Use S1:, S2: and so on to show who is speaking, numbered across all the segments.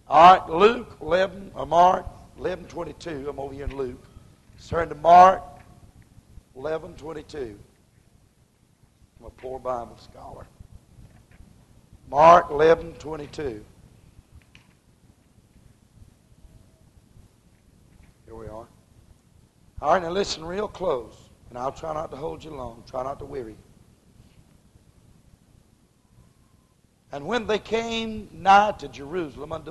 S1: All right, Luke 11, or Mark 11:22. I'm over here in Luke. Let's turn to Mark 11:22. I'm a poor Bible scholar. Mark 11:22. Here we are. All right, now listen real close, and I'll try not to hold you long. Try not to weary you. And when they came nigh to Jerusalem unto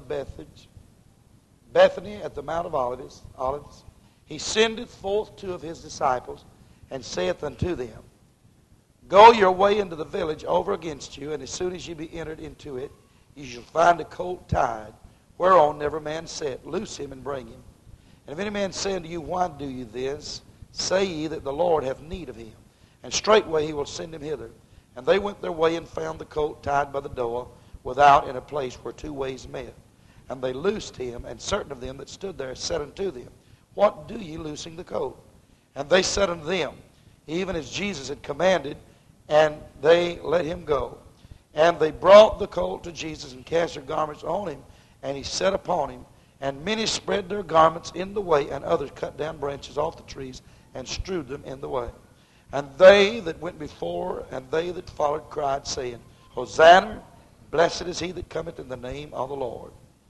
S1: Bethany at the Mount of Olives, he sendeth forth two of his disciples, and saith unto them, Go your way into the village over against you, and as soon as ye be entered into it, ye shall find a colt tied, whereon never man sat. Loose him and bring him. And if any man say unto you, Why do you this? Say ye that the Lord hath need of him. And straightway he will send him hither. And they went their way and found the colt tied by the door without in a place where two ways met. And they loosed him, and certain of them that stood there said unto them, What do ye loosing the colt? And they said unto them, Even as Jesus had commanded, and they let him go. And they brought the colt to Jesus and cast their garments on him, and he sat upon him. And many spread their garments in the way, and others cut down branches off the trees and strewed them in the way. And they that went before and they that followed cried, saying, Hosanna, blessed is he that cometh in the name of the Lord.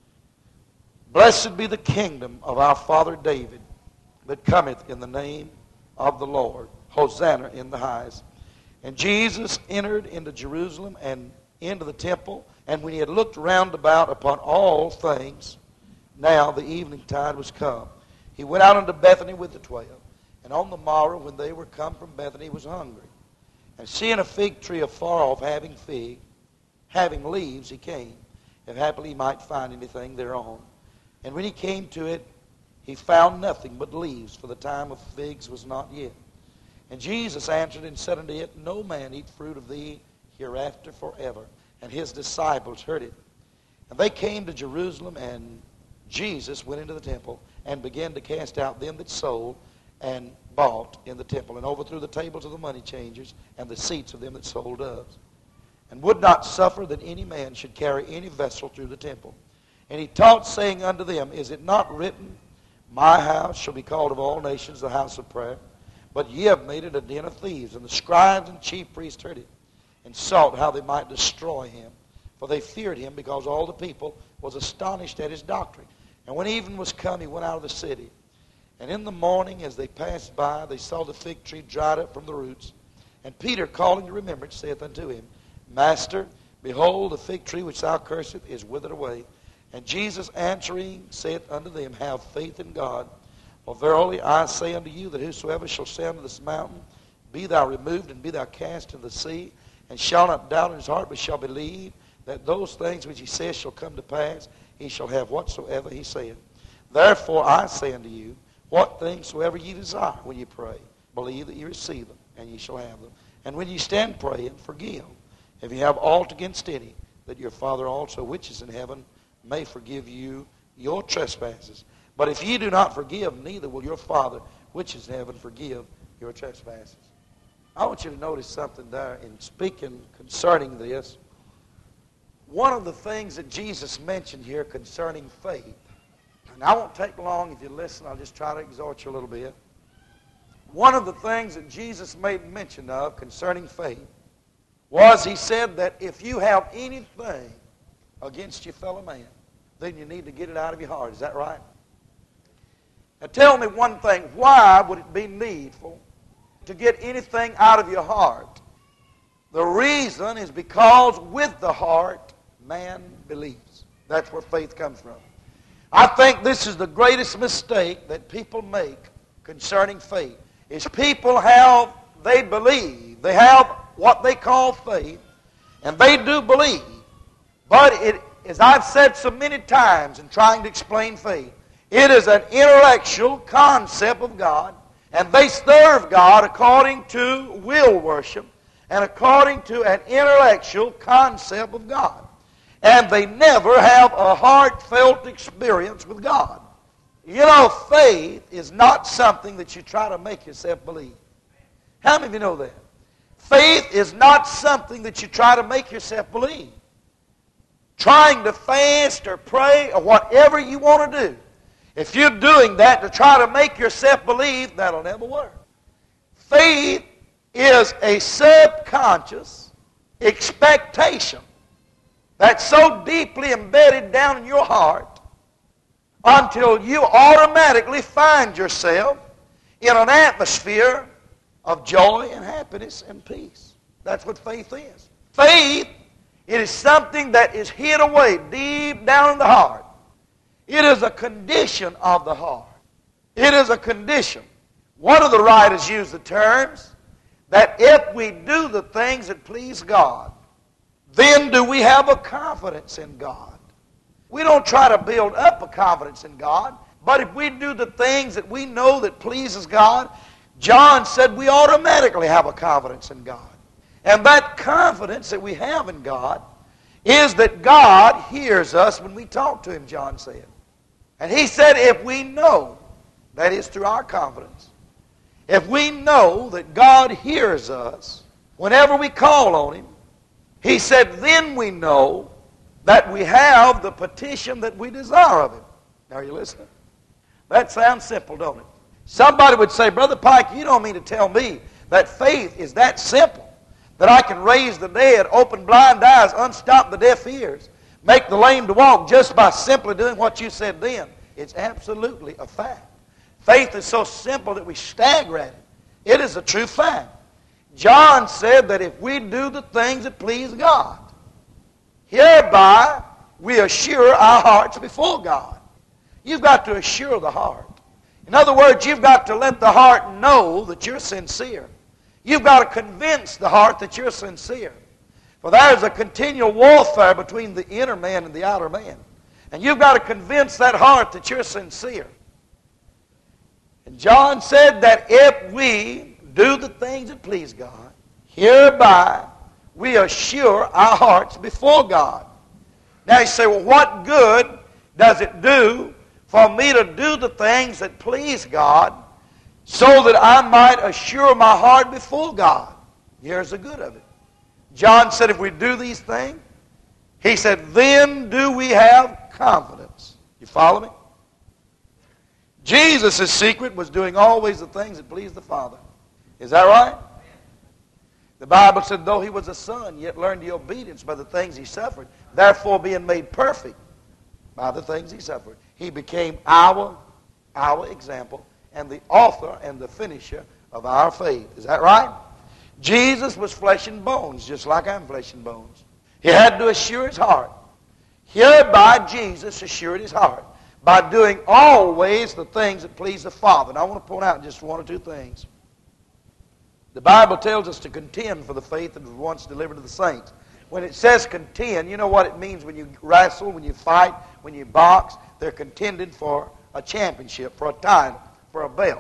S1: Blessed be the kingdom of our father David that cometh in the name of the Lord. Hosanna in the highest. And Jesus entered into Jerusalem and into the temple, and when he had looked round about upon all things, now the evening tide was come. He went out unto Bethany with the 12. And on the morrow, when they were come from Bethany, he was hungry. And seeing a fig tree afar off, having leaves, he came, if happily he might find anything thereon. And when he came to it, he found nothing but leaves, for the time of figs was not yet. And Jesus answered and said unto it, No man eat fruit of thee hereafter forever. And his disciples heard it. And they came to Jerusalem, and Jesus went into the temple, and began to cast out them that sold and bought in the temple, and overthrew the tables of the money changers and the seats of them that sold doves, and would not suffer that any man should carry any vessel through the temple. And he taught, saying unto them, Is it not written, My house shall be called of all nations the house of prayer? But ye have made it a den of thieves. And the scribes and chief priests heard it, and sought how they might destroy him. For they feared him, because all the people was astonished at his doctrine. And when even was come, he went out of the city. And in the morning, as they passed by, they saw the fig tree dried up from the roots. And Peter, calling to remembrance, saith unto him, Master, behold, the fig tree which thou cursest is withered away. And Jesus answering saith unto them, Have faith in God. For verily I say unto you, that whosoever shall say unto this mountain, Be thou removed, and be thou cast into the sea, and shall not doubt in his heart, but shall believe that those things which he saith shall come to pass, he shall have whatsoever he saith. Therefore I say unto you, what things soever ye desire when ye pray, believe that ye receive them, and ye shall have them. And when ye stand praying, forgive, if ye have aught against any, that your Father also which is in heaven may forgive you your trespasses. But if ye do not forgive, neither will your Father which is in heaven forgive your trespasses. I want you to notice something there in speaking concerning this. One of the things that Jesus mentioned here concerning faith, and I won't take long if you listen, I'll just try to exhort you a little bit. One of the things that Jesus made mention of concerning faith was he said that if you have anything against your fellow man, then you need to get it out of your heart. Is that right? Now tell me one thing. Why would it be needful to get anything out of your heart? The reason is because with the heart, man believes. That's where faith comes from. I think this is the greatest mistake that people make concerning faith, is people they believe. They have what they call faith, and they do believe. But it, as I've said so many times in trying to explain faith, it is an intellectual concept of God, and they serve God according to will worship and according to an intellectual concept of God. And they never have a heartfelt experience with God. You know, faith is not something that you try to make yourself believe. How many of you know that? Faith is not something that you try to make yourself believe. trying to fast or pray or whatever you want to do, if you're doing that to try to make yourself believe, that'll never work. Faith is a subconscious expectation that's so deeply embedded down in your heart until you automatically find yourself in an atmosphere of joy and happiness and peace. That's what faith is. Faith, it is something that is hid away deep down in the heart. It is a condition of the heart. It is a condition. One of the writers used the terms that if we do the things that please God, then do we have a confidence in God. We don't try to build up a confidence in God, but if we do the things that we know that pleases God, John said we automatically have a confidence in God. And that confidence that we have in God is that God hears us when we talk to Him, John said. And he said if we know, that is through our confidence, if we know that God hears us whenever we call on Him, he said then we know that we have the petition that we desire of Him. Now are you listening? That sounds simple, don't it? Somebody would say, Brother Pike, you don't mean to tell me that faith is that simple, that I can raise the dead, open blind eyes, unstop the deaf ears, make the lame to walk just by simply doing what you said then. It's absolutely a fact. Faith is so simple that we stagger at it. It is a true fact. John said that if we do the things that please God, hereby we assure our hearts before God. You've got to assure the heart. In other words, you've got to let the heart know that you're sincere. You've got to convince the heart that you're sincere. For there is a continual warfare between the inner man and the outer man. And you've got to convince that heart that you're sincere. And John said that if we do the things that please God, hereby we assure our hearts before God. Now you say, well, what good does it do for me to do the things that please God so that I might assure my heart before God? Here's the good of it. John said if we do these things, he said, then do we have confidence. You follow me? Jesus' secret was doing always the things that pleased the Father. Is that right? The Bible said, though He was a son, yet learned the obedience by the things He suffered. Therefore, being made perfect by the things He suffered, He became our example and the author and the finisher of our faith. Is that right? Jesus was flesh and bones, just like I'm flesh and bones. He had to assure His heart. Hereby Jesus assured His heart by doing always the things that please the Father. And I want to point out just one or two things. The Bible tells us to contend for the faith that was once delivered to the saints. When it says contend, you know what it means when you wrestle, when you fight, when you box. They're contending for a championship, for a title, for a belt.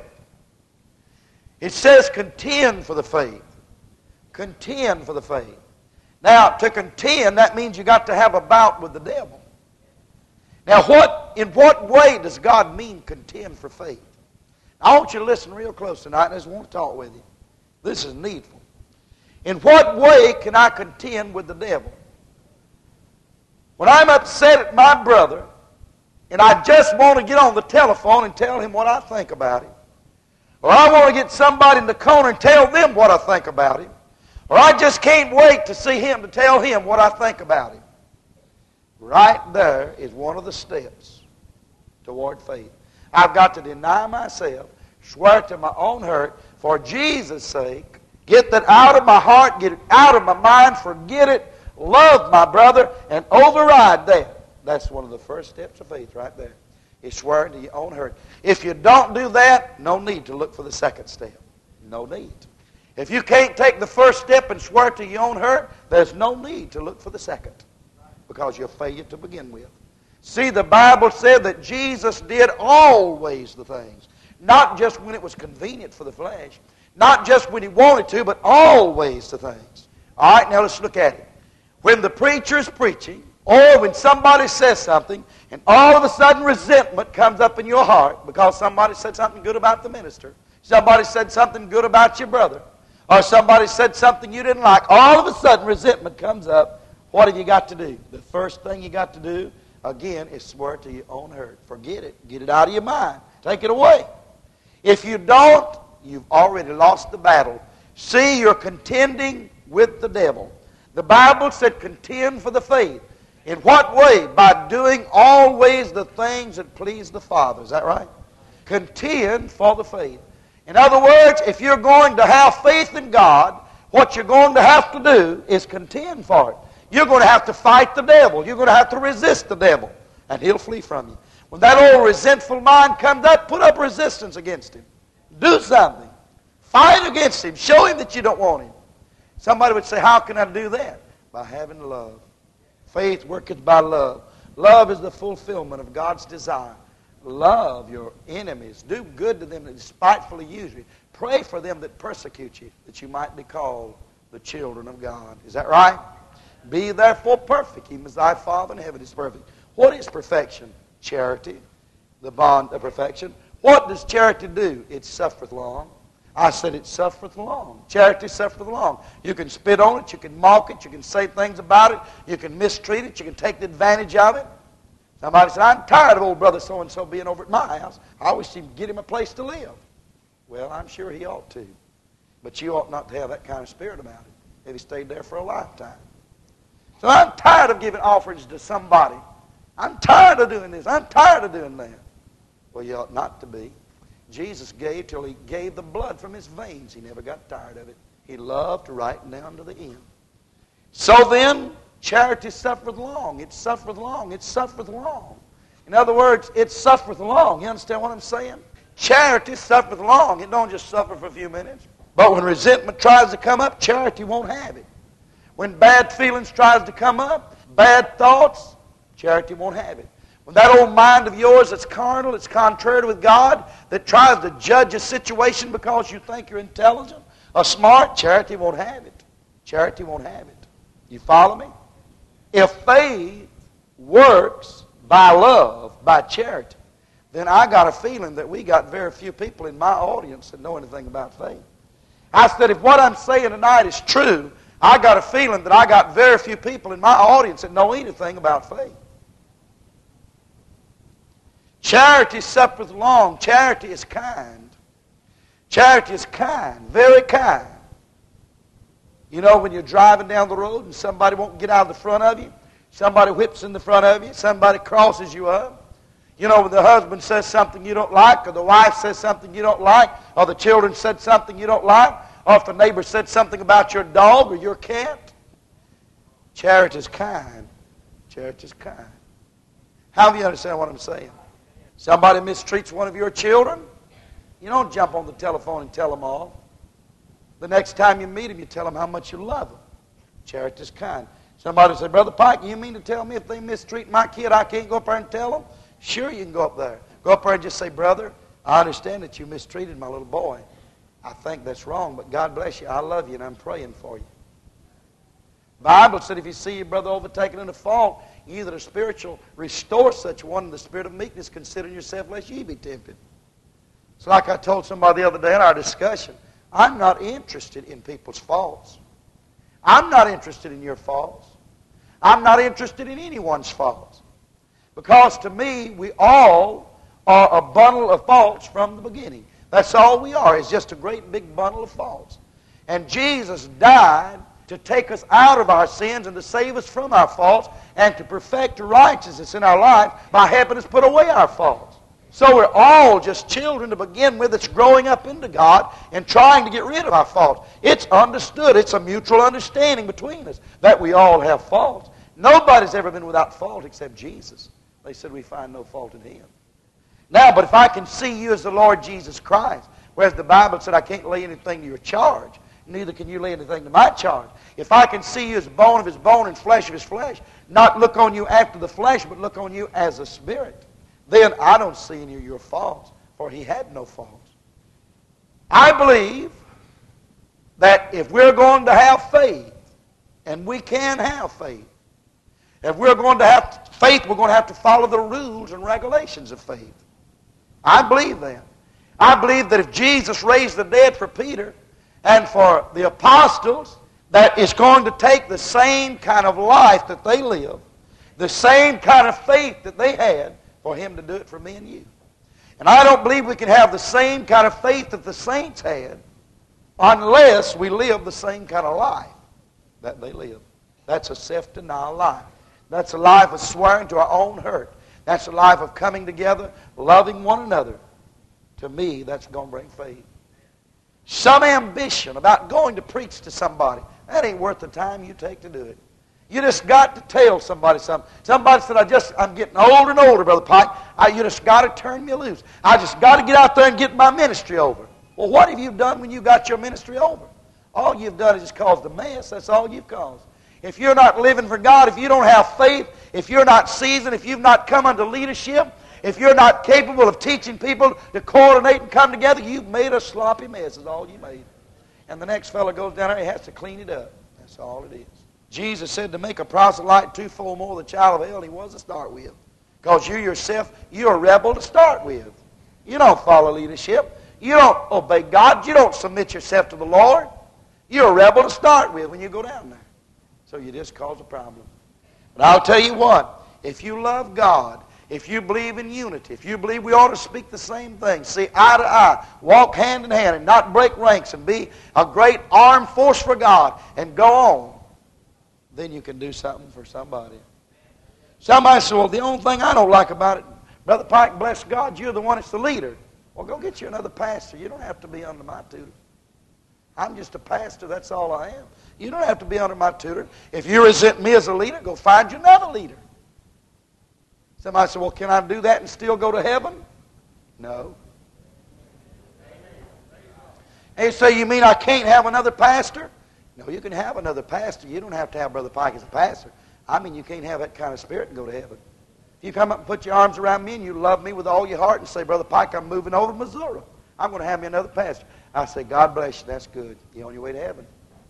S1: It says contend for the faith. Contend for the faith. Now, to contend, that means you got to have a bout with the devil. Now, in what way does God mean contend for faith? I want you to listen real close tonight, and I just want to talk with you. This is needful. In what way can I contend with the devil? When I'm upset at my brother, and I just want to get on the telephone and tell him what I think about him, or I want to get somebody in the corner and tell them what I think about him, or I just can't wait to see him to tell him what I think about him. Right there is one of the steps toward faith. I've got to deny myself, swear to my own hurt, for Jesus' sake, get that out of my heart, get it out of my mind, forget it, love my brother, and override that. That's one of the first steps of faith right there, is swearing to your own hurt. If you don't do that, no need to look for the second step. No need. If you can't take the first step and swear to your own hurt, there's no need to look for the second, because you'll fail to begin with. See, the Bible said that Jesus did always the things, not just when it was convenient for the flesh, not just when He wanted to, but always the things. All right, now let's look at it. When the preacher is preaching, or when somebody says something, and all of a sudden resentment comes up in your heart because somebody said something good about the minister, somebody said something good about your brother, or somebody said something you didn't like, all of a sudden resentment comes up. What have you got to do? The first thing you got to do, again, is swear to your own hurt. Forget it. Get it out of your mind. Take it away. If you don't, you've already lost the battle. See, you're contending with the devil. The Bible said contend for the faith. In what way? By doing always the things that please the Father. Is that right? Contend for the faith. In other words, if you're going to have faith in God, what you're going to have to do is contend for it. You're going to have to fight the devil. You're going to have to resist the devil, and he'll flee from you. When that old resentful mind comes up, put up resistance against him. Do something. Fight against him. Show him that you don't want him. Somebody would say, how can I do that? By having love. Faith worketh by love. Love is the fulfillment of God's desire. Love your enemies. Do good to them that despitefully use you. Pray for them that persecute you, that you might be called the children of God. Is that right? Be therefore perfect, even as thy Father in heaven is perfect. What is perfection? Charity, the bond of perfection. What does charity do? It suffereth long. I said it suffereth long. Charity suffereth long. You can spit on it, you can mock it, you can say things about it, you can mistreat it, you can take the advantage of it. Somebody said, I'm tired of old brother so-and-so being over at my house. I wish he'd get him a place to live. Well, I'm sure he ought to. But you ought not to have that kind of spirit about it if he stayed there for a lifetime. So I'm tired of giving offerings to somebody. I'm tired of doing this. I'm tired of doing that. Well, you ought not to be. Jesus gave till he gave the blood from his veins. He never got tired of it. He loved right down to the end. So then, charity suffereth long. It suffereth long. It suffereth long. In other words, it suffereth long. You understand what I'm saying? Charity suffereth long. It don't just suffer for a few minutes. But when resentment tries to come up, charity won't have it. When bad feelings tries to come up, bad thoughts, charity won't have it. When that old mind of yours that's carnal, it's contrary with God, that tries to judge a situation because you think you're intelligent or smart, charity won't have it. Charity won't have it. You follow me? If faith works by love, by charity, then I got a feeling that we got very few people in my audience that know anything about faith. I said, if what I'm saying tonight is true, I got a feeling that I got very few people in my audience that know anything about faith. Charity suffereth long. Charity is kind. Charity is kind, very kind. You know, when you're driving down the road and somebody won't get out of the front of you, somebody whips in the front of you, somebody crosses you up. You know, when the husband says something you don't like, or the wife says something you don't like, or the children said something you don't like, or if the neighbor said something about your dog or your cat. Charity is kind. Charity is kind. How do you understand what I'm saying? Somebody mistreats one of your children, you don't jump on the telephone and tell them off. The next time you meet them, you tell them how much you love them. Charity is kind. Somebody say, Brother Pike, you mean to tell me if they mistreat my kid, I can't go up there and tell them? Sure, you can go up there. Go up there and just say, Brother, I understand that you mistreated my little boy. I think that's wrong, but God bless you. I love you, and I'm praying for you. The Bible said if you see your brother overtaken in a fault, either the spiritual restore such one in the spirit of meekness, considering yourself lest ye be tempted. It's like I told somebody the other day in our discussion, I'm not interested in people's faults. I'm not interested in your faults. I'm not interested in anyone's faults. Because to me, we all are a bundle of faults from the beginning. That's all we are. It's just a great big bundle of faults. And Jesus died to take us out of our sins and to save us from our faults and to perfect righteousness in our life by helping us put away our faults. So we're all just children to begin with that's growing up into God and trying to get rid of our faults. It's understood. It's a mutual understanding between us that we all have faults. Nobody's ever been without fault except Jesus. They said we find no fault in Him. Now, but if I can see you as the Lord Jesus Christ, whereas the Bible said I can't lay anything to your charge, neither can you lay anything to my charge. If I can see you as bone of His bone and flesh of His flesh, not look on you after the flesh, but look on you as a spirit, then I don't see any of your faults, for He had no faults. I believe that if we're going to have faith, and we can have faith, if we're going to have faith, we're going to have to follow the rules and regulations of faith. I believe that. I believe that if Jesus raised the dead for Peter and for the apostles, that is going to take the same kind of life that they live, the same kind of faith that they had, for Him to do it for me and you. And I don't believe we can have the same kind of faith that the saints had unless we live the same kind of life that they live. That's a self-denial life. That's a life of swearing to our own hurt. That's a life of coming together, loving one another. To me, that's going to bring faith. Some ambition about going to preach to somebody, that ain't worth the time you take to do it. You just got to tell somebody something. Somebody said, I'm getting older and older, Brother Pike. You just got to turn me loose. I just got to get out there and get my ministry over. Well, what have you done when you got your ministry over? All you've done is just caused a mess. That's all you've caused. If you're not living for God, if you don't have faith, if you're not seasoned, if you've not come under leadership, if you're not capable of teaching people to coordinate and come together, you've made a sloppy mess is all you made. And the next fellow goes down there and he has to clean it up. That's all it is. Jesus said to make a proselyte twofold more the child of hell than he was to start with. Because you yourself, you're a rebel to start with. You don't follow leadership. You don't obey God. You don't submit yourself to the Lord. You're a rebel to start with when you go down there. So you just cause a problem. But I'll tell you what, if you love God, if you believe in unity, if you believe we ought to speak the same thing, see eye to eye, walk hand in hand, and not break ranks, and be a great armed force for God, and go on, then you can do something for somebody. Somebody said, well, the only thing I don't like about it, Brother Pike, bless God, you're the one that's the leader. Well, go get you another pastor. You don't have to be under my tutor. I'm just a pastor, that's all I am. You don't have to be under my tutor. If you resent me as a leader, go find you another leader. Somebody said, well, can I do that and still go to heaven? No. And you say, you mean I can't have another pastor? No, you can have another pastor. You don't have to have Brother Pike as a pastor. I mean, you can't have that kind of spirit and go to heaven. If you come up and put your arms around me and you love me with all your heart and say, Brother Pike, I'm moving over to Missouri. I'm going to have me another pastor. I say, God bless you. That's good. You're on your way to heaven.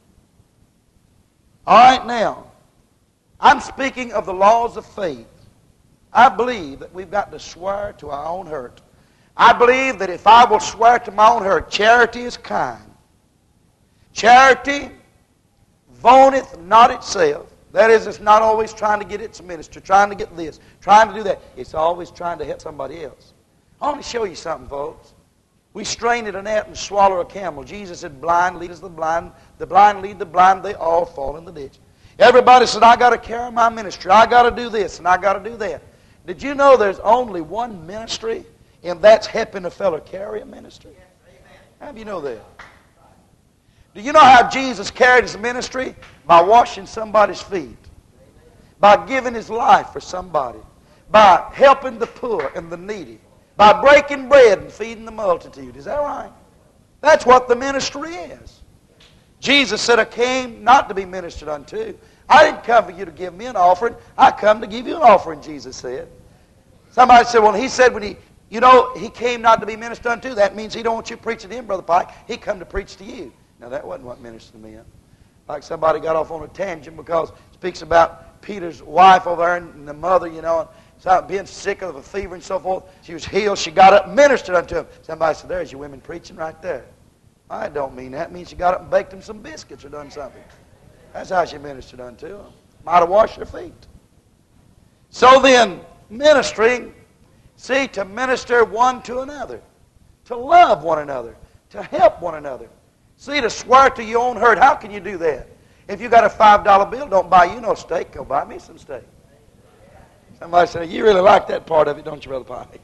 S1: All right, now, I'm speaking of the laws of faith. I believe that we've got to swear to our own hurt. I believe that if I will swear to my own hurt, charity is kind. Charity vaunteth not itself. That is, it's not always trying to get its minister, trying to get this, trying to do that. It's always trying to help somebody else. I want to show you something, folks. We strain at a gnat and swallow a camel. Jesus said, blind leadeth the blind lead the blind, they all fall in the ditch. Everybody said, I got to carry my ministry. I got to do this and I got to do that. Did you know there's only one ministry, and that's helping a fellow carry a ministry? How do you know that? Do you know how Jesus carried his ministry? By washing somebody's feet. By giving his life for somebody. By helping the poor and the needy. By breaking bread and feeding the multitude. Is that right? That's what the ministry is. Jesus said, I came not to be ministered unto. I didn't come for you to give me an offering. I come to give you an offering, Jesus said. Somebody said, well, he said when he came not to be ministered unto. That means he don't want you preaching to him, Brother Pike. He come to preach to you. Now, that wasn't what minister meant. Like somebody got off on a tangent because it speaks about Peter's wife over there and the mother, and being sick of a fever and so forth. She was healed. She got up and ministered unto him. Somebody said, there's your women preaching right there. I don't mean that. It means she got up and baked them some biscuits or done something. That's how she ministered unto them. Might have washed their feet. So then, ministering, see, to minister one to another, to love one another, to help one another. See, to swear to your own hurt. How can you do that? If you got a $5 bill, don't buy you no steak. Go buy me some steak. Somebody said, you really like that part of it, don't you, Brother Pike?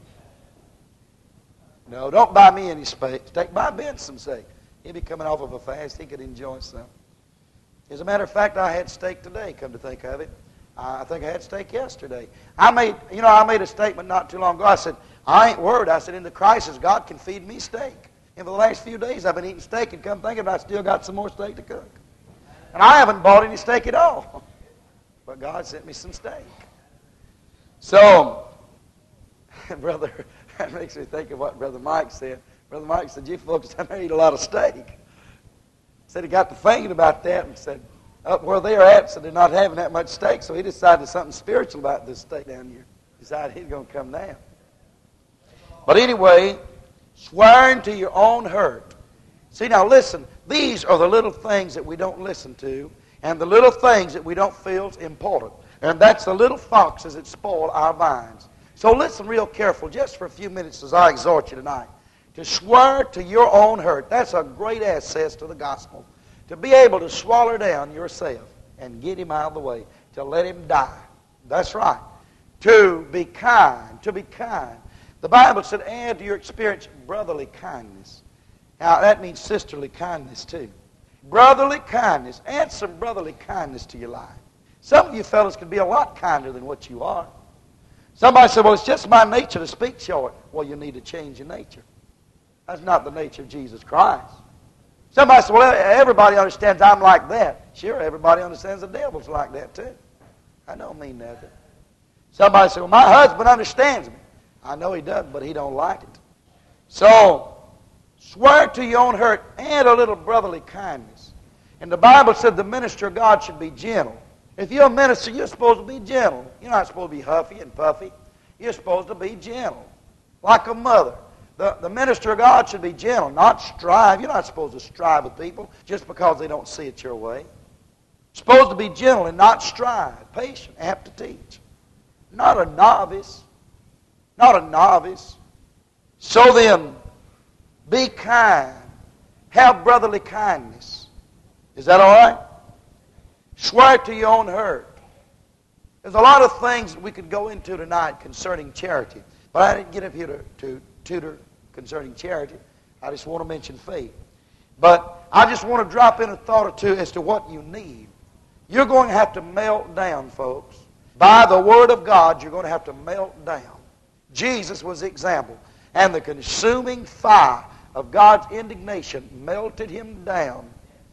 S1: No, don't buy me any steak. Buy Ben some steak. He'll be coming off of a fast. He could enjoy some. As a matter of fact, I had steak today, come to think of it. I think I had steak yesterday. I made a statement not too long ago. I said, I ain't worried. I said, in the crisis, God can feed me steak. And for the last few days, I've been eating steak, and come thinking, I still got some more steak to cook. And I haven't bought any steak at all. But God sent me some steak. So, brother, that makes me think of what Brother Mike said. Brother Mike said, you folks down there eat a lot of steak. Said he got to thinking about that and said, up where they're at, so they're not having that much steak. So he decided something spiritual about this steak down here. Decided he's going to come down. But anyway, swearing to your own hurt. See, now listen, these are the little things that we don't listen to and the little things that we don't feel is important. And that's the little foxes that spoil our vines. So listen real careful just for a few minutes as I exhort you tonight. To swear to your own hurt, that's a great asset to the gospel. To be able to swallow down yourself and get him out of the way. To let him die. That's right. To be kind. To be kind. The Bible said, add to your experience brotherly kindness. Now, that means sisterly kindness, too. Brotherly kindness. Add some brotherly kindness to your life. Some of you fellas could be a lot kinder than what you are. Somebody said, well, it's just my nature to speak short. Well, you need to change your nature. That's not the nature of Jesus Christ. Somebody said, well, everybody understands I'm like that. Sure, everybody understands the devil's like that, too. I don't mean nothing. Somebody said, well, my husband understands me. I know he does, but he don't like it. So, swear to your own hurt and a little brotherly kindness. And the Bible said the minister of God should be gentle. If you're a minister, you're supposed to be gentle. You're not supposed to be huffy and puffy. You're supposed to be gentle, like a mother. The minister of God should be gentle, not strive. You're not supposed to strive with people just because they don't see it your way. You're supposed to be gentle and not strive, patient, apt to teach. Not a novice. Not a novice. So then, be kind. Have brotherly kindness. Is that all right? Swear to your own hurt. There's a lot of things that we could go into tonight concerning charity. But I didn't get up here to tutor concerning charity. I just want to mention faith. But I just want to drop in a thought or two as to what you need. You're going to have to melt down, folks. By the Word of God, you're going to have to melt down. Jesus was the example. And the consuming fire of God's indignation melted him down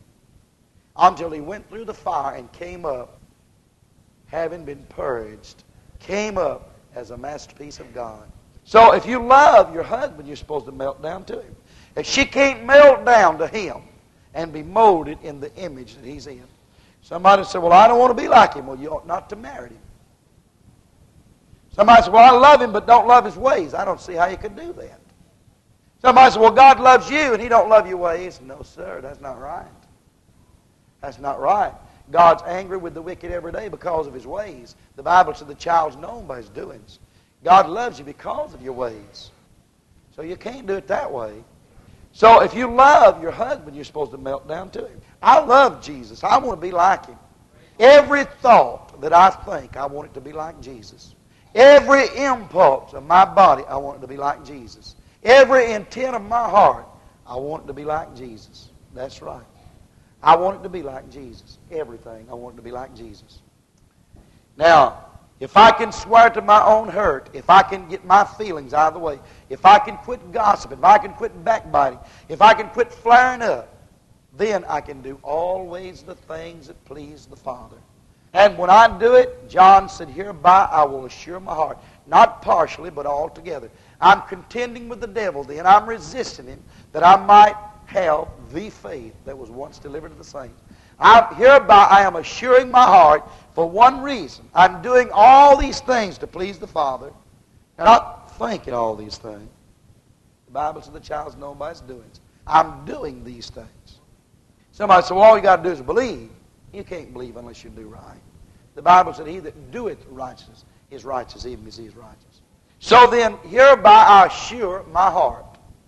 S1: until he went through the fire and came up, having been purged, came up as a masterpiece of God. So if you love your husband, you're supposed to melt down to him. If she can't melt down to him and be molded in the image that he's in. Somebody said, well, I don't want to be like him. Well, you ought not to marry him. Somebody said, well, I love him but don't love his ways. I don't see how you could do that. Somebody said, well, God loves you and he don't love your ways. No, sir, that's not right. That's not right. God's angry with the wicked every day because of his ways. The Bible said the child's known by his doings. God loves you because of your ways. So you can't do it that way. So if you love your husband, you're supposed to melt down to him. I love Jesus. I want to be like him. Every thought that I think, I want it to be like Jesus. Every impulse of my body, I want it to be like Jesus. Every intent of my heart, I want it to be like Jesus. That's right. I want it to be like Jesus. Everything, I want it to be like Jesus. Now, if I can swear to my own hurt, if I can get my feelings out of the way, if I can quit gossiping, if I can quit backbiting, if I can quit flaring up, then I can do always the things that please the Father. And when I do it, John said, hereby I will assure my heart, not partially, but altogether. I'm contending with the devil then. I'm resisting him that I might have the faith that was once delivered to the saints. Hereby I am assuring my heart for one reason. I'm doing all these things to please the Father, and not thinking all these things. The Bible says the child's known by his doings. I'm doing these things. Somebody said, well, all you got to do is believe. You can't believe unless you do right. The Bible said, he that doeth righteousness is righteous, even as he is righteous. So then, hereby I assure my heart.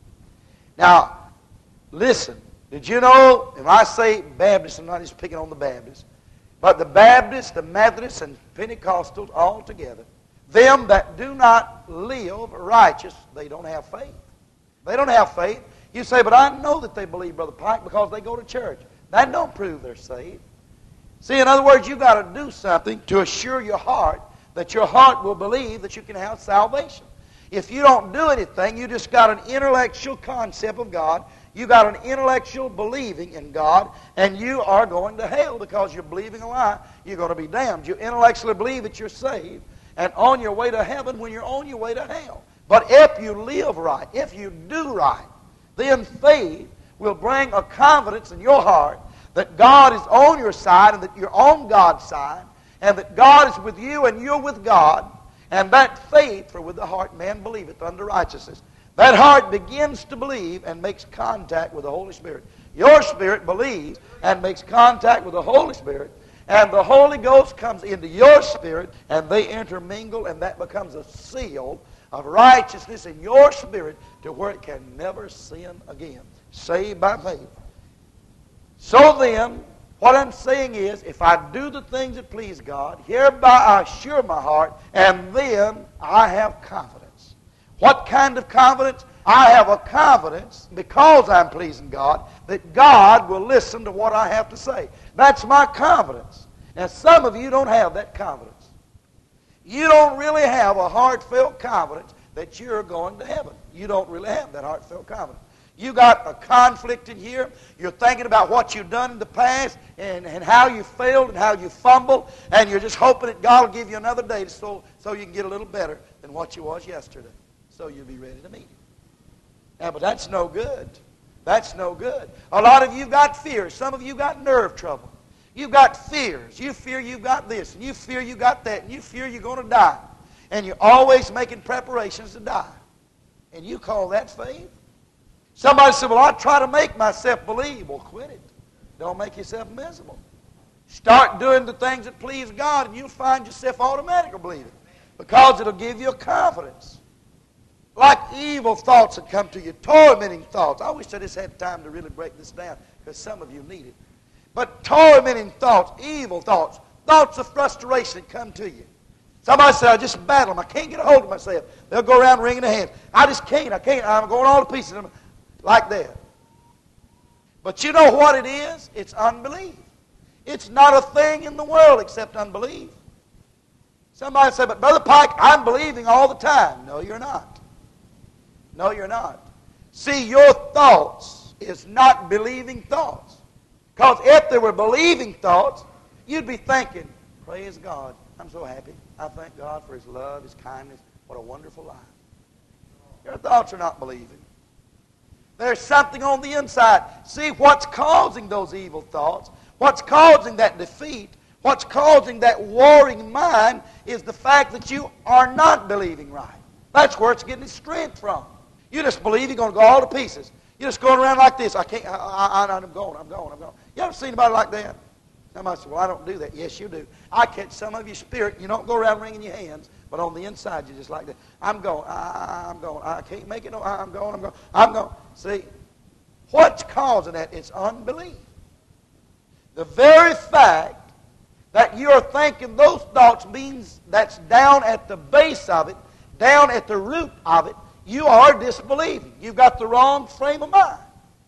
S1: Now, listen. Did you know, if I say Baptist, I'm not just picking on the Baptists, but the Baptists, the Methodists, and Pentecostals all together, them that do not live righteous, they don't have faith. They don't have faith. You say, but I know that they believe, Brother Pike, because they go to church. That don't prove they're saved. See, in other words, you've got to do something to assure your heart that your heart will believe that you can have salvation. If you don't do anything, you just got an intellectual concept of God. You got an intellectual believing in God, and you are going to hell because you're believing a lie. You're going to be damned. You intellectually believe that you're saved and on your way to heaven when you're on your way to hell. But if you live right, if you do right, then faith will bring a confidence in your heart that God is on your side and that you're on God's side and that God is with you and you're with God. And that faith, for with the heart man believeth unto righteousness. That heart begins to believe and makes contact with the Holy Spirit. Your spirit believes and makes contact with the Holy Spirit, and the Holy Ghost comes into your spirit, and they intermingle, and that becomes a seal of righteousness in your spirit to where it can never sin again. Saved by faith. So then, what I'm saying is, if I do the things that please God, hereby I assure my heart, and then I have confidence. What kind of confidence? I have a confidence, because I'm pleasing God, that God will listen to what I have to say. That's my confidence. Now, some of you don't have that confidence. You don't really have a heartfelt confidence that you're going to heaven. You don't really have that heartfelt confidence. You got a conflict in here. You're thinking about what you've done in the past and how you failed and how you fumbled, and you're just hoping that God will give you another day so you can get a little better than what you was yesterday, so you'll be ready to meet Him. Now, but that's no good. That's no good. A lot of you got fears. Some of you got nerve trouble. You've got fears. You fear you've got this, and you fear you got that, and you fear you're going to die. And you're always making preparations to die. And you call that faith? Somebody said, well, I try to make myself believe. Well, quit it. Don't make yourself miserable. Start doing the things that please God, and you'll find yourself automatically believing, because it'll give you a confidence. Like evil thoughts that come to you, tormenting thoughts. I wish I just had time to really break this down, because some of you need it. But tormenting thoughts, evil thoughts, thoughts of frustration come to you. Somebody said, I just battle them. I can't get a hold of myself. They'll go around wringing their hands. I just can't. I'm going all to pieces. Like that. But you know what it is? It's unbelief. It's not a thing in the world except unbelief. Somebody said, but Brother Pike, I'm believing all the time. No, you're not. No, you're not. See, your thoughts is not believing thoughts. Because if they were believing thoughts, you'd be thinking, praise God, I'm so happy. I thank God for His love, His kindness. What a wonderful life. Your thoughts are not believing. There's something on the inside. See, what's causing those evil thoughts, what's causing that defeat, what's causing that warring mind is the fact that you are not believing right. That's where it's getting its strength from. You just believe you're going to go all to pieces. You're just going around like this. I'm going. You ever seen anybody like that? Somebody said, well, I don't do that. Yes, you do. I catch some of your spirit. You don't go around wringing your hands, but on the inside, you're just like that. I'm going. I can't make it. No, I'm going. See, what's causing that? It's unbelief. The very fact that you're thinking those thoughts means that's down at the base of it, down at the root of it, you are disbelieving. You've got the wrong frame of mind.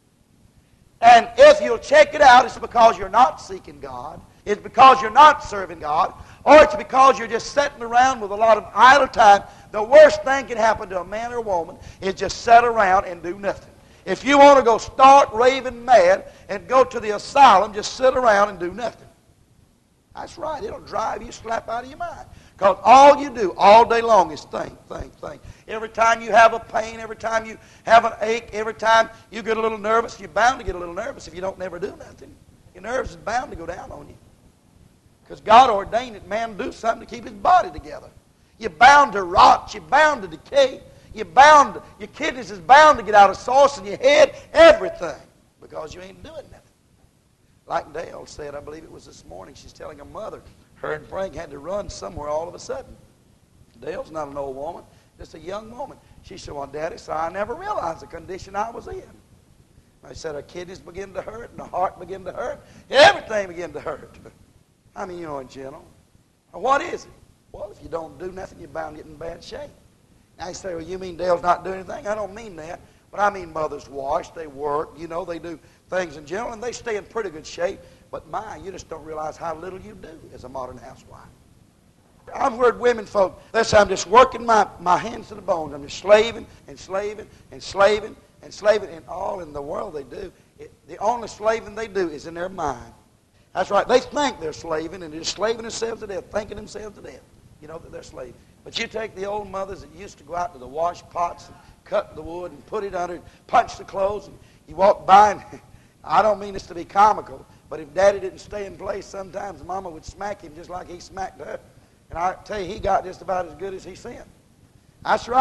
S1: And if you'll check it out, it's because you're not seeking God. It's because you're not serving God. Or it's because you're just sitting around with a lot of idle time. The worst thing can happen to a man or woman is just sit around and do nothing. If you want to go start raving mad and go to the asylum, just sit around and do nothing. That's right. It'll drive you slap out of your mind. Because all you do all day long is think. Every time you have a pain, every time you have an ache, every time you get a little nervous, you're bound to get a little nervous if you don't never do nothing. Your nerves is bound to go down on you. Because God ordained that man do something to keep his body together. You're bound to rot. You're bound to decay. Your kidneys is bound to get out of sauce in your head, everything. Because you ain't doing nothing. Like Dale said, I believe it was this morning, she's telling her mother, her and Frank had to run somewhere all of a sudden. Dale's not an old woman, just a young woman. She said, well, Daddy, so I never realized the condition I was in. I said, her kidneys began to hurt, and her heart began to hurt. Everything began to hurt. I mean, in general. What is it? Well, if you don't do nothing, you're bound to get in bad shape. Now you say, well, you mean Dale's not doing anything? I don't mean that. But I mean mothers wash, they work, they do things in general, and they stay in pretty good shape. But you just don't realize how little you do as a modern housewife. I've heard women folk, I'm just working my hands to the bones. I'm just slaving and slaving and slaving and slaving, and all in the world they do. The only slaving they do is in their mind. That's right. They think they're slaving, and they're slaving themselves to death, thinking themselves to death, that they're slaving. But you take the old mothers that used to go out to the wash pots and cut the wood and put it under and punch the clothes, and you walk by, and I don't mean this to be comical, but if Daddy didn't stay in place, sometimes Mama would smack him just like he smacked her. And I tell you, he got just about as good as he sent. That's right.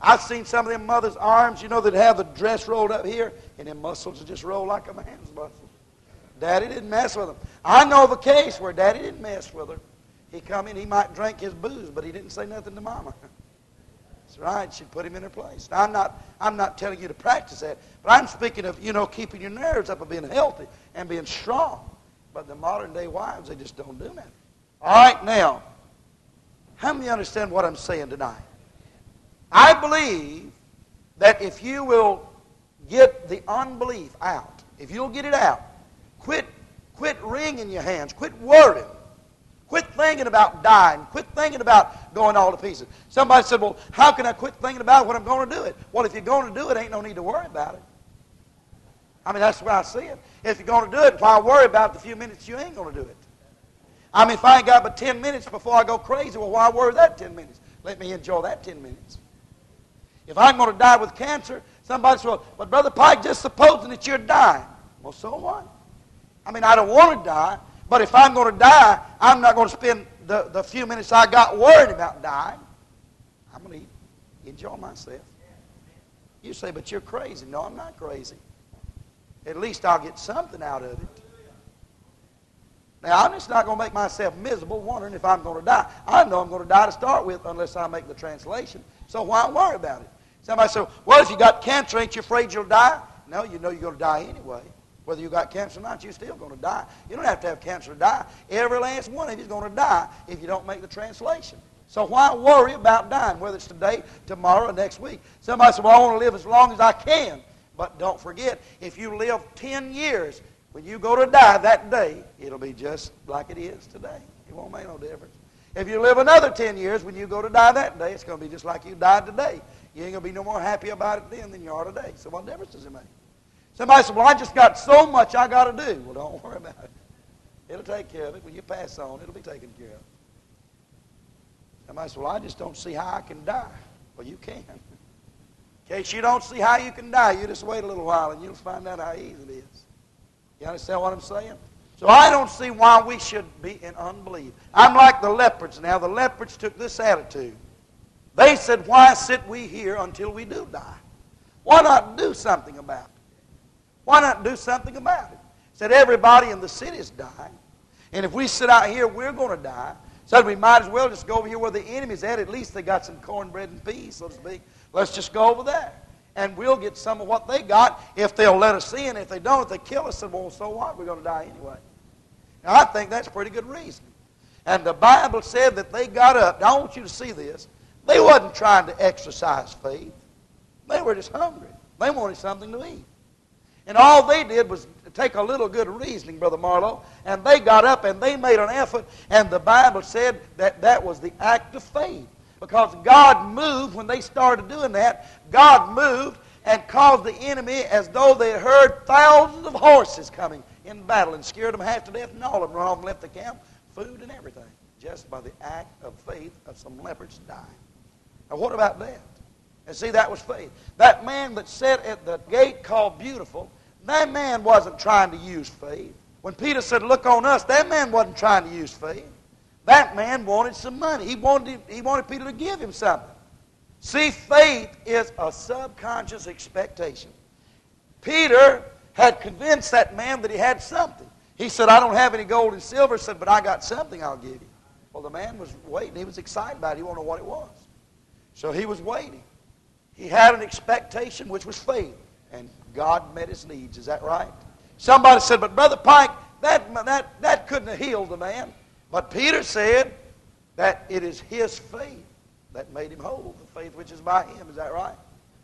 S1: I've seen some of them mothers' arms, that have the dress rolled up here, and them muscles will just roll like a man's muscles. Daddy didn't mess with them. I know of a case where Daddy didn't mess with her. He come in, he might drink his booze, but he didn't say nothing to Mama. That's right. She'd put him in her place. Now, I'm not telling you to practice that, but I'm speaking of, keeping your nerves up and being healthy and being strong. But the modern day wives, they just don't do that. All right, now, how many understand what I'm saying tonight? I believe that if you will get the unbelief out, if you'll get it out, quit wringing your hands, quit worrying, quit thinking about dying, quit thinking about going all to pieces. Somebody said, well, how can I quit thinking about when I'm going to do it? Well, if you're going to do it, ain't no need to worry about it. I mean, that's the way I see it. If you're going to do it, why worry about the few minutes you ain't going to do it? I mean, if I ain't got but 10 minutes before I go crazy, well, why worry that 10 minutes? Let me enjoy that 10 minutes. If I'm going to die with cancer, somebody says, well, but Brother Pike, just supposing that you're dying. Well, so what? I mean, I don't want to die, but if I'm going to die, I'm not going to spend the few minutes I got worried about dying. I'm going to enjoy myself. You say, but you're crazy. No, I'm not crazy. At least I'll get something out of it. Now, I'm just not going to make myself miserable wondering if I'm going to die. I know I'm going to die to start with unless I make the translation. So why worry about it? Somebody said, well, if you got cancer, ain't you afraid you'll die? No, you know you're going to die anyway. Whether you got cancer or not, you're still going to die. You don't have to have cancer to die. Every last one of you is going to die if you don't make the translation. So why worry about dying, whether it's today, tomorrow, or next week? Somebody said, well, I want to live as long as I can. But don't forget, if you live 10 years, when you go to die that day, it'll be just like it is today. It won't make no difference. If you live another 10 years, when you go to die that day, it's going to be just like you died today. You ain't going to be no more happy about it then than you are today. So what difference does it make? Somebody said, well, I just got so much I got to do. Well, don't worry about it. It'll take care of it. When you pass on, it'll be taken care of. Somebody said, well, I just don't see how I can die. Well, you can. In case you don't see how you can die, you just wait a little while and you'll find out how easy it is. You understand what I'm saying? So I don't see why we should be in unbelief. I'm like the leopards now. The leopards took this attitude. They said, why sit we here until we do die? Why not do something about it? Why not do something about it? Said everybody in the city is dying. And if we sit out here, we're going to die. Said we might as well just go over here where the enemy's at. At least they got some cornbread and peas, so to speak. Let's just go over there. And we'll get some of what they got if they'll let us in. If they don't, if they kill us, well, so what? We're going to die anyway. Now, I think that's pretty good reason. And the Bible said that they got up. Now, I want you to see this. They wasn't trying to exercise faith. They were just hungry. They wanted something to eat. And all they did was take a little good reasoning, Brother Marlowe, and they got up and they made an effort, and the Bible said that that was the act of faith. Because God moved when they started doing that. God moved and caused the enemy as though they heard thousands of horses coming in battle and scared them half to death, and all of them run off and left the camp, food and everything, just by the act of faith of some leopards dying. Now what about that? And see, that was faith. That man that sat at the gate called Beautiful, that man wasn't trying to use faith. When Peter said, look on us, that man wasn't trying to use faith. That man wanted some money. He wanted Peter to give him something. See, faith is a subconscious expectation. Peter had convinced that man that he had something. He said, I don't have any gold and silver. He said, but I got something I'll give you. Well, the man was waiting. He was excited about it. He wanted to know what it was. So he was waiting. He had an expectation, which was faith. And God met his needs. Is that right? Somebody said, but Brother Pike, that couldn't have healed the man. But Peter said that it is his faith that made him whole, the faith which is by him. Is that right?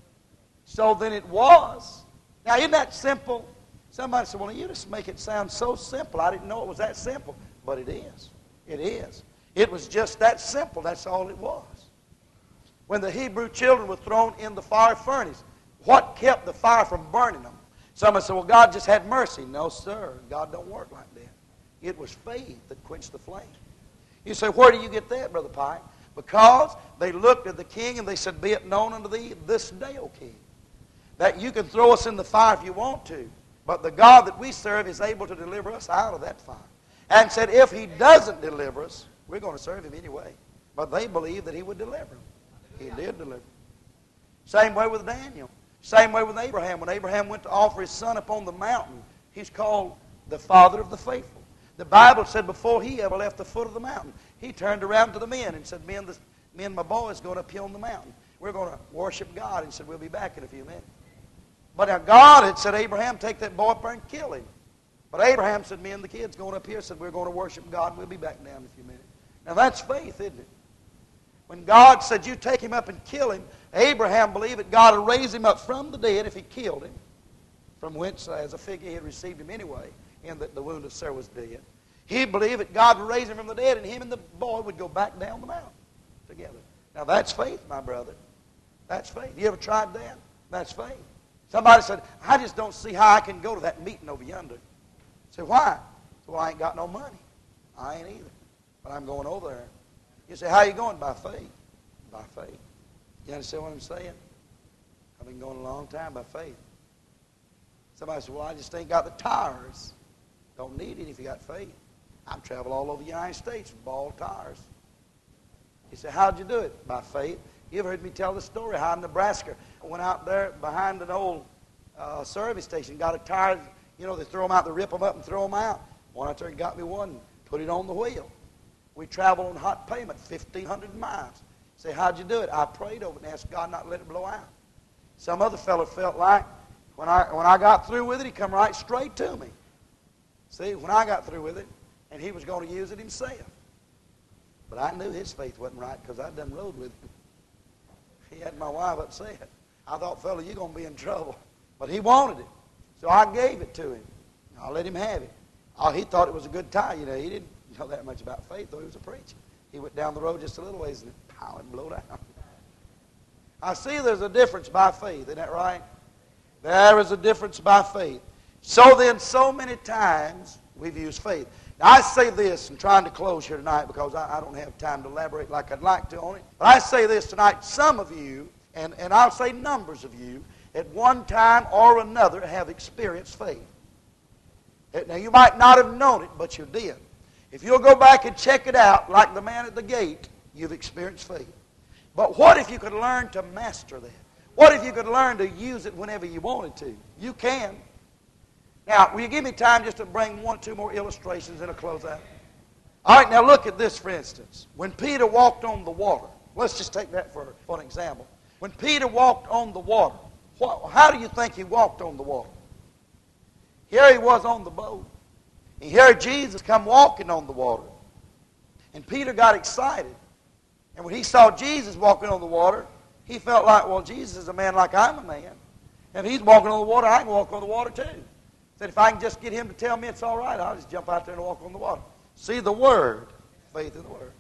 S1: So then it was. Now, isn't that simple? Somebody said, well, you just make it sound so simple. I didn't know it was that simple. But it is. It is. It was just that simple. That's all it was. When the Hebrew children were thrown in the fire furnace, what kept the fire from burning them? Somebody said, well, God just had mercy. No, sir. God don't work like that. It was faith that quenched the flame. You say, where do you get that, Brother Pike? Because they looked at the king and they said, be it known unto thee this day, O king, that you can throw us in the fire if you want to, but the God that we serve is able to deliver us out of that fire. And said, if he doesn't deliver us, we're going to serve him anyway. But they believed that he would deliver them. He did deliver them. Same way with Daniel. Same way with Abraham. When Abraham went to offer his son upon the mountain, he's called the father of the faithful. The Bible said before he ever left the foot of the mountain, he turned around to the men and said, me and my boys going up here on the mountain. We're going to worship God. He said, we'll be back in a few minutes. But now God had said, Abraham, take that boy up there and kill him. But Abraham said, me and the kids going up here said, we're going to worship God and we'll be back down in a few minutes. Now that's faith, isn't it? When God said, you take him up and kill him, Abraham believed that God would raise him up from the dead if he killed him, from whence, as a figure, he had received him anyway, in that the wound of Sarah was dead. He believed that God would raise him from the dead, and him and the boy would go back down the mountain together. Now that's faith, my brother. That's faith. You ever tried that? That's faith. Somebody said, I just don't see how I can go to that meeting over yonder. I said, why? Well, I ain't got no money. I ain't either. But I'm going over there. You say, how are you going? By faith. By faith. You understand what I'm saying? I've been going a long time by faith. Somebody said, well, I just ain't got the tires. Don't need it if you got faith. I've traveled all over the United States with bald tires. You say, how'd you do it? By faith. You ever heard me tell the story how in Nebraska I went out there behind an old service station, got a tire, you know, they throw them out, they rip them up and throw them out. One out there got me one, put it on the wheel. We traveled on hot payment, 1,500 miles. Say, how'd you do it? I prayed over it and asked God not to let it blow out. Some other fellow felt like when I got through with it, he come right straight to me. See, when I got through with it, and he was going to use it himself. But I knew his faith wasn't right because I'd done rode with him. He had my wife upset. I thought, fella, you're going to be in trouble. But he wanted it. So I gave it to him. I let him have it. Oh, he thought it was a good tire. You know, he didn't know that much about faith, though he was a preacher. He went down the road just a little ways and pow, and blew out. I see there's a difference by faith. Isn't that right? There is a difference by faith. So then, so many times we've used faith. Now, I say this, and trying to close here tonight because I don't have time to elaborate like I'd like to on it. But I say this tonight, some of you, and I'll say numbers of you, at one time or another have experienced faith. Now, you might not have known it, but you did. If you'll go back and check it out, like the man at the gate, you've experienced faith. But what if you could learn to master that? What if you could learn to use it whenever you wanted to? You can. Now, will you give me time just to bring one or two more illustrations and a close out? All right, now look at this, for instance. When Peter walked on the water, let's just take that for an example. When Peter walked on the water, how do you think he walked on the water? Here he was on the boat. And here Jesus come walking on the water. And Peter got excited. And when he saw Jesus walking on the water, he felt like, well, Jesus is a man like I'm a man. And if he's walking on the water, I can walk on the water too. He said, if I can just get him to tell me it's all right, I'll just jump out there and walk on the water. See the Word. Faith in the Word.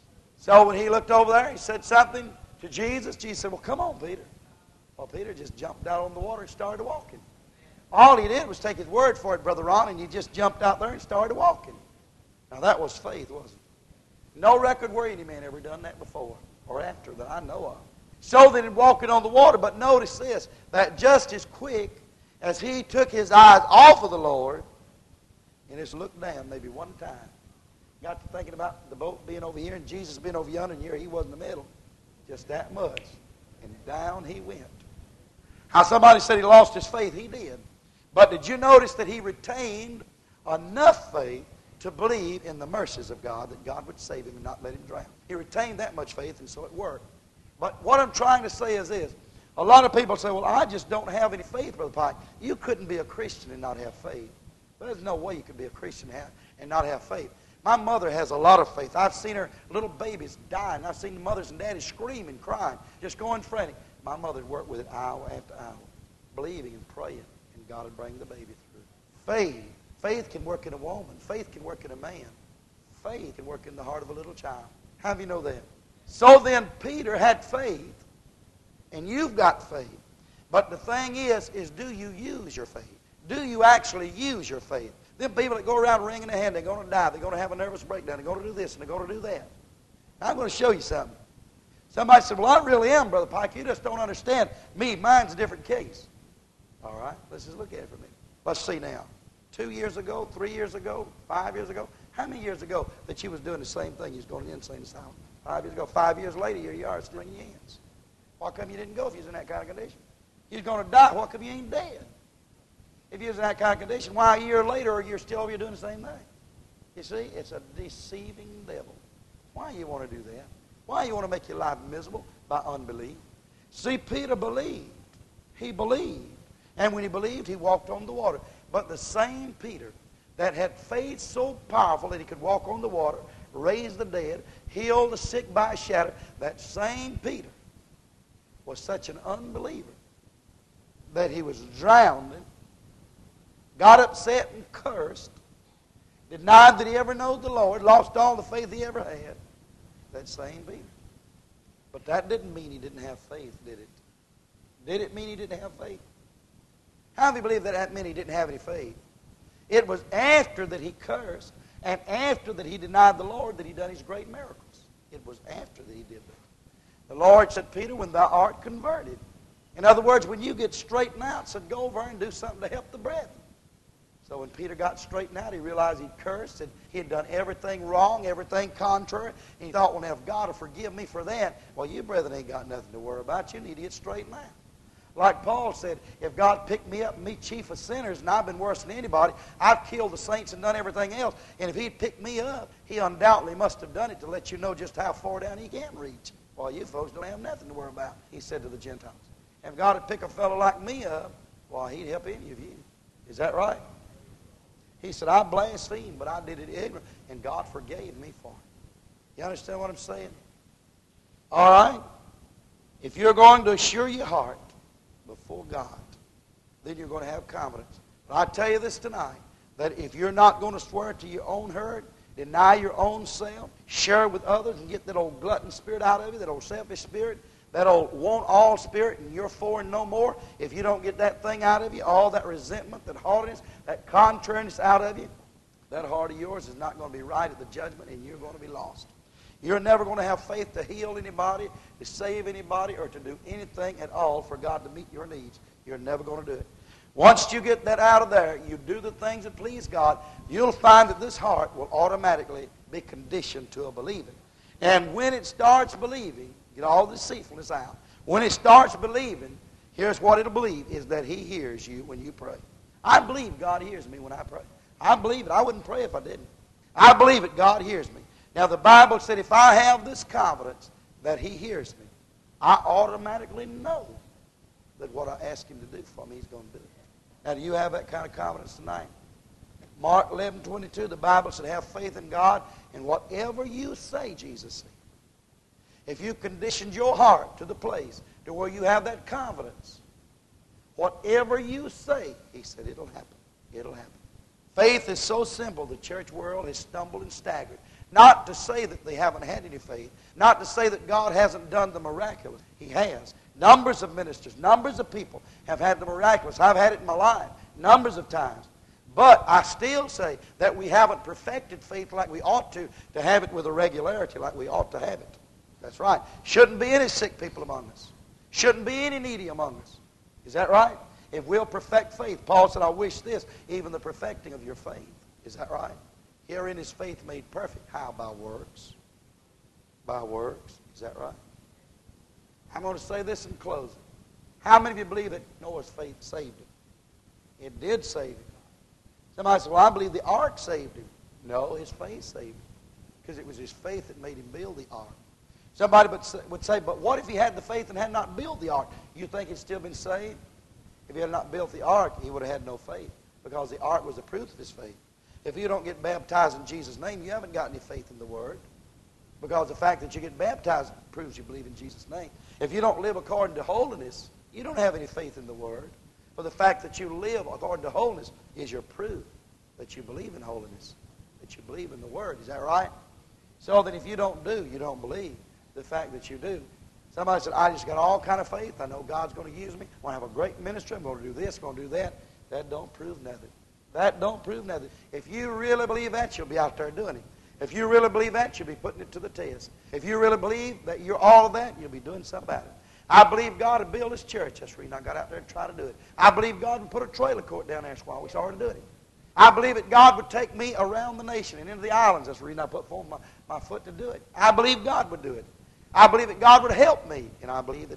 S1: So when he looked over there, he said something to Jesus. Jesus said, well, come on, Peter. Well, Peter just jumped out on the water and started walking. All he did was take his word for it, Brother Ron, and he just jumped out there and started walking. Now, that was faith, wasn't it? No record where any man ever done that before or after that I know of. So then in walking on the water, but notice this, that just as quick as he took his eyes off of the Lord and just looked down maybe one time, got to thinking about the boat being over here and Jesus being over yonder, and here he was in the middle. Just that much. And down he went. How somebody said he lost his faith. He did. But did you notice that he retained enough faith to believe in the mercies of God, that God would save him and not let him drown? He retained that much faith, and so it worked. But what I'm trying to say is this. A lot of people say, well, I just don't have any faith, Brother Pike. You couldn't be a Christian and not have faith. There's no way you could be a Christian and not have faith. My mother has a lot of faith. I've seen her little babies dying. I've seen the mothers and daddies screaming, crying, just going frantic. My mother worked with it hour after hour, believing and praying, and God would bring the baby through. Faith. Faith can work in a woman. Faith can work in a man. Faith can work in the heart of a little child. How do you know that? So then Peter had faith, and you've got faith. But the thing is do you use your faith? Do you actually use your faith? Them people that go around wringing their hand, they're going to die. They're going to have a nervous breakdown. They're going to do this and they're going to do that. Now, I'm going to show you something. Somebody said, well, I really am, Brother Pike. You just don't understand me. Mine's a different case. All right, let's just look at it for a minute. Let's see now. 2 years ago, 3 years ago, 5 years ago. How many years ago that you was doing the same thing? You was going to the insane asylum. 5 years ago. 5 years later, here you are, still in your hands. Why come you didn't go if you was in that kind of condition? You're going to die. Why come you ain't dead? If you was in that kind of condition, why a year later you're still over here doing the same thing? You see, it's a deceiving devil. Why you want to do that? Why you want to make your life miserable? By unbelief. See, Peter believed. He believed. And when he believed, he walked on the water. But the same Peter that had faith so powerful that he could walk on the water, raise the dead, heal the sick by a shadow, that same Peter was such an unbeliever that he was drowning, got upset and cursed, denied that he ever knew the Lord, lost all the faith he ever had. That same Peter. But that didn't mean he didn't have faith, did it? Did it mean he didn't have faith? How do you believe that meant he didn't have any faith? It was after that he cursed and after that he denied the Lord that he done his great miracles. It was after that he did that. The Lord said, Peter, when thou art converted. In other words, when you get straightened out, said, go over and do something to help the brethren. So when Peter got straightened out, he realized he'd cursed and he had done everything wrong, everything contrary. And he thought, well, now if God will forgive me for that, well, you brethren ain't got nothing to worry about. You need to get straightened out. Like Paul said, if God picked me up and me chief of sinners, and I've been worse than anybody, I've killed the saints and done everything else. And if he'd picked me up, he undoubtedly must have done it to let you know just how far down he can reach. Well, you folks don't have nothing to worry about, he said to the Gentiles. If God had picked a fellow like me up, well, he'd help any of you. Is that right? He said, I blasphemed, but I did it ignorant, and God forgave me for it. You understand what I'm saying? All right? If you're going to assure your heart before God, then you're going to have confidence. But I tell you this tonight, that if you're not going to swear to your own hurt, deny your own self, share with others, and get that old glutton spirit out of you, that old selfish spirit, that old want all spirit, and you're for and no more, if you don't get that thing out of you, all that resentment, that haughtiness, that contrariness out of you, that heart of yours is not going to be right at the judgment, and you're going to be lost. You're never going to have faith to heal anybody, to save anybody, or to do anything at all for God to meet your needs. You're never going to do it. Once you get that out of there, you do the things that please God, you'll find that this heart will automatically be conditioned to a believing. And when it starts believing, get all the deceitfulness out. When it starts believing, here's what it'll believe, is that he hears you when you pray. I believe God hears me when I pray. I believe it. I wouldn't pray if I didn't. I believe it. God hears me. Now, the Bible said if I have this confidence that he hears me, I automatically know that what I ask him to do for me, he's going to do it. Now, do you have that kind of confidence tonight? Mark 11:22, the Bible said, have faith in God, and whatever you say, Jesus said. If you conditioned your heart to the place to where you have that confidence, whatever you say, he said, it'll happen. It'll happen. Faith is so simple, the church world has stumbled and staggered. Not to say that they haven't had any faith. Not to say that God hasn't done the miraculous. He has. Numbers of ministers, numbers of people have had the miraculous. I've had it in my life, numbers of times. But I still say that we haven't perfected faith like we ought to have it with a regularity like we ought to have it. That's right. Shouldn't be any sick people among us. Shouldn't be any needy among us. Is that right? If we'll perfect faith, Paul said, I wish this, even the perfecting of your faith. Is that right? Herein is faith made perfect. How? By works. By works. Is that right? I'm going to say this in closing. How many of you believe that Noah's faith saved him? It did save him. Somebody said, well, I believe the ark saved him. No, his faith saved him. Because it was his faith that made him build the ark. Somebody would say, but what if he had the faith and had not built the ark? You think he'd still been saved? If he had not built the ark, he would have had no faith. Because the ark was the proof of his faith. If you don't get baptized in Jesus' name, you haven't got any faith in the Word. Because the fact that you get baptized proves you believe in Jesus' name. If you don't live according to holiness, you don't have any faith in the Word. For the fact that you live according to holiness is your proof that you believe in holiness, that you believe in the Word. Is that right? So that if you don't do, you don't believe. The fact that you do. Somebody said, I just got all kind of faith. I know God's going to use me. I'm going to have a great ministry. I'm going to do this, I'm going to do that. That don't prove nothing. That don't prove nothing. If you really believe that, you'll be out there doing it. If you really believe that, you'll be putting it to the test. If you really believe that you're all of that, you'll be doing something about it. I believe God would build His church. That's the reason I got out there and try to do it. I believe God would put a trailer court down there while we started doing it. I believe that God would take me around the nation and into the islands. That's the reason I put forward my foot to do it. I believe God would do it. I believe that God would help me. And I believe that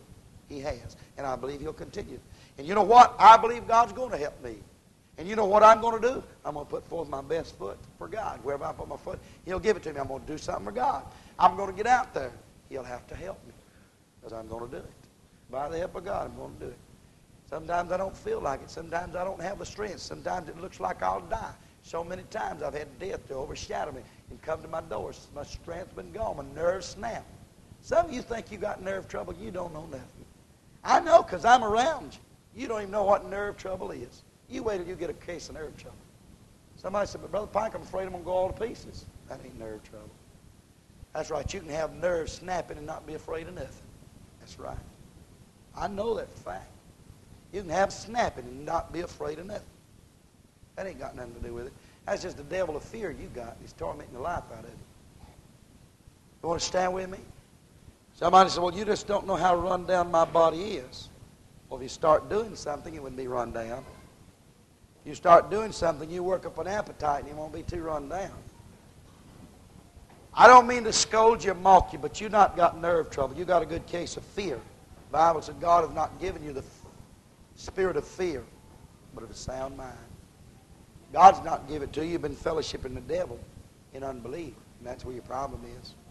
S1: He has. And I believe He'll continue. And you know what? I believe God's going to help me. And you know what I'm going to do? I'm going to put forth my best foot for God. Wherever I put my foot, He'll give it to me. I'm going to do something for God. I'm going to get out there. He'll have to help me because I'm going to do it. By the help of God, I'm going to do it. Sometimes I don't feel like it. Sometimes I don't have the strength. Sometimes it looks like I'll die. So many times I've had death to overshadow me and come to my doors. My strength's been gone. My nerves snapped. Some of you think you got nerve trouble. You don't know nothing. I know because I'm around you. You don't even know what nerve trouble is. You wait till you get a case of nerve trouble. Somebody said, but Brother Pike, I'm afraid I'm going to go all to pieces. That ain't nerve trouble. That's right. You can have nerves snapping and not be afraid of nothing. That's right. I know that for a fact. You can have snapping and not be afraid of nothing. That ain't got nothing to do with it. That's just the devil of fear you got. He's tormenting the life out of you. You want to stand with me? Somebody said, well, you just don't know how run down my body is. Well, if you start doing something, it wouldn't be run down. You start doing something, you work up an appetite, and it won't be too run down. I don't mean to scold you or mock you, but you not got nerve trouble. You got a good case of fear. The Bible said God has not given you the spirit of fear, but of a sound mind. God's not given it to you. You've been fellowshipping the devil in unbelief, and that's where your problem is.